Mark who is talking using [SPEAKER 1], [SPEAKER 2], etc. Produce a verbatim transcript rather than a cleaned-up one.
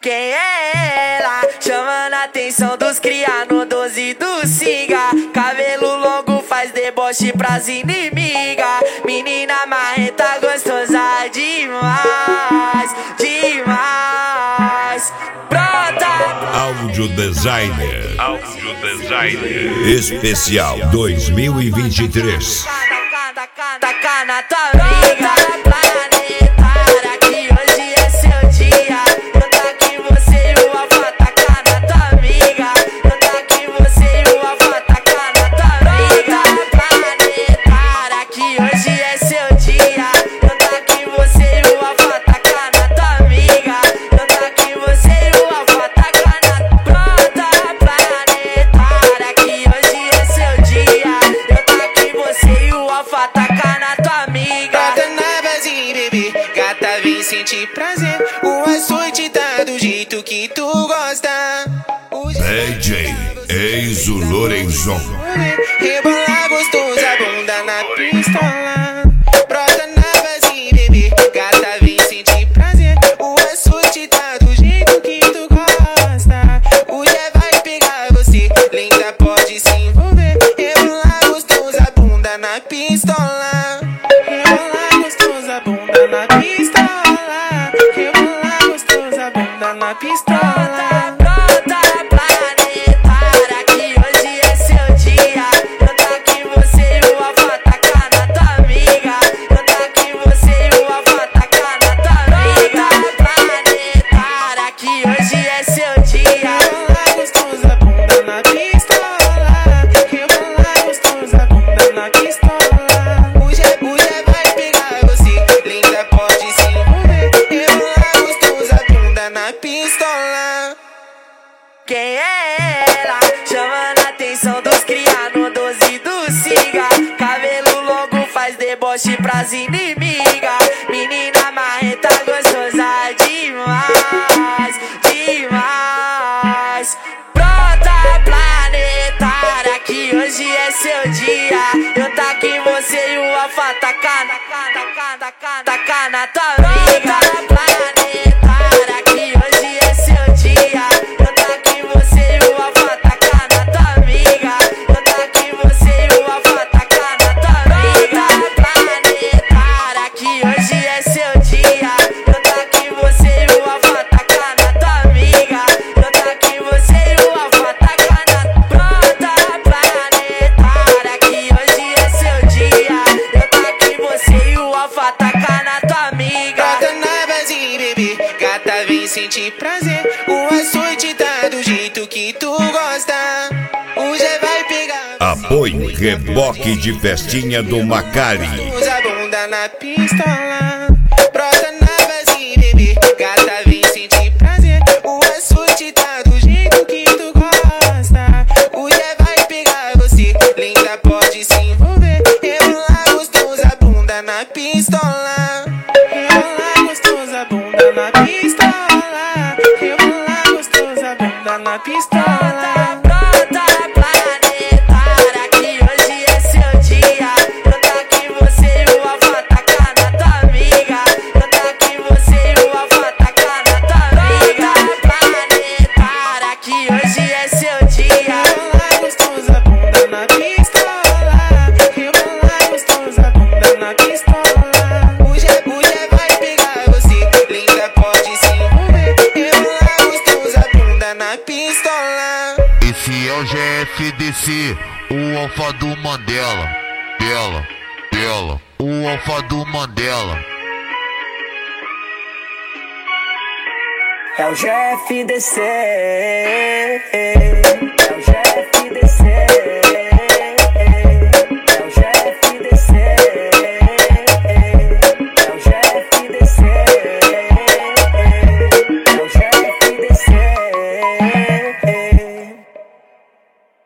[SPEAKER 1] Quem é ela? Chamando a atenção dos cria no doze do Singa. Cabelo longo faz deboche pras inimigas. Menina marreta gostosa demais, demais. Pronta!
[SPEAKER 2] Áudio Designer.
[SPEAKER 3] Áudio Designer.
[SPEAKER 2] Especial dois mil e vinte e três.
[SPEAKER 1] Taca na tua amiga planetária, que hoje é seu dia. Eu tá aqui você e o Alfa. Taca na tua amiga. Eu tá aqui você e o Alfa. Taca na tua amiga planetária, que hoje é seu dia. Eu tá aqui você e o Alfa. Taca na tua amiga. Eu tá aqui você e o Alfa. Taca na pronta planetária, que hoje é seu dia. Eu tá aqui você e o Alfa. Taca na tua amiga.
[SPEAKER 4] Bota na base, bebê, gata, vem sentir prazer. O açoite tá do jeito que tu gosta.
[SPEAKER 2] D J Eizo Lorenzon.
[SPEAKER 4] Rebola gostosa, bunda na pistola. Brota na base, bebê, gata, vem sentir prazer. O açoite tá do jeito que tu gosta. O Zé vai pegar você, linda, pode se envolver. Rebola gostosa, bunda na pistola. Rebola gostosa, bunda na pistola. Rebola gostosa, bunda na pistola.
[SPEAKER 1] Pronta planetária, que hoje é seu dia. Eu tá aqui você e o Alfa. Taca na tua amiga. Eu tá aqui você e o Alfa. Taca na tua amiga planetária, que hoje é seu dia.
[SPEAKER 4] Rebola gostosa, bunda na pistola. Rebola gostosa, bunda na pistola. O Zé, o Zé vai pegar você, linda, pode se envolver. Rebola gostosa, bunda na pistola.
[SPEAKER 1] Quem é ela? Chamando a atenção dos cria no doze do Singa. Cabelo longo faz deboche pras inimigas. Menina marreta gostosa demais, demais. Pronta planetária, que hoje é seu dia. Eu tá aqui você e o Alfa. Taca na, taca, taca, taca na tua amiga. Planetária, que hoje é seu dia. Eu tá aqui você e o Alfa. Taca na tua amiga. Eu tá aqui você e o Alfa. Taca na tua amiga. Planetária, que hoje é seu dia. Eu tá aqui você e o Alfa. Taca na tua amiga. Eu tá aqui você e o Alfa. Taca na pronta planetária, que hoje é seu dia. Eu tá aqui você e o Alfa. Taca na tua amiga.
[SPEAKER 4] Brota na base, bebê, gata, vem sentir prazer. O açoite tá do jeito que tu gosta. O Zé vai pegar
[SPEAKER 2] Apoio Reboque de Festinha do Macari.
[SPEAKER 4] usa a bunda na pistola. Brota na base, bebê, gata, vem sentir prazer. O açoite tá do jeito que tu gosta. O Zé vai pegar você, linda, pode se envolver. Rebola gostosa, bunda na pistola. Rebola gostosa, bunda na pistola. Rebola gostosa, bunda na pistola.
[SPEAKER 1] Pronta planetária, que hoje é seu dia. Eu tá aqui você e o Alfa. Taca na tua amiga. Eu tá aqui você e o Alfa. Taca na tua amiga. Planetária, que hoje é seu dia.
[SPEAKER 4] Rebola gostosa, bunda na pistola. Rebola gostosa, bunda na pistola. O Zé, o Zé vai pegar você, linda, pode se envolver. Rebola gostosa, bunda na pistola.
[SPEAKER 5] Esse é o G F D C, o Alfa do Mandela. Dela, dela, o Alfa do Mandela.
[SPEAKER 1] É o G F D C.